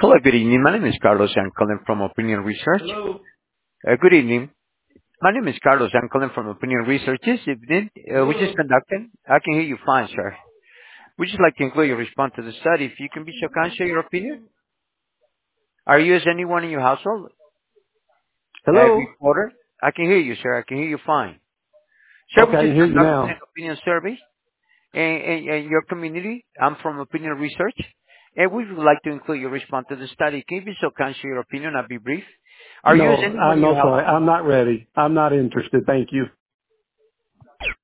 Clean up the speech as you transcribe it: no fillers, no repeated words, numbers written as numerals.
Hello, good evening. My name is Carlos. I'm calling from Opinion Research. Hello. Good evening. My name is Carlos. I'm calling from Opinion Research. This evening, we just Hello. conducted. I can hear you fine, sir. We just like to include your response to the study. If you can be so kind, share your opinion. Are you as anyone in your household? Hello. Reporter? I can hear you, sir. I can hear you fine. Sir, we Okay, I can just hear you conducted an now. opinion survey in your community. I'm from Opinion Research. And we would like to include your response to the study. Can you be so kind, share your opinion? I'll be brief. Are you as No, anyone I'm in your no sorry. household? I'm not ready. I'm not interested. Thank you.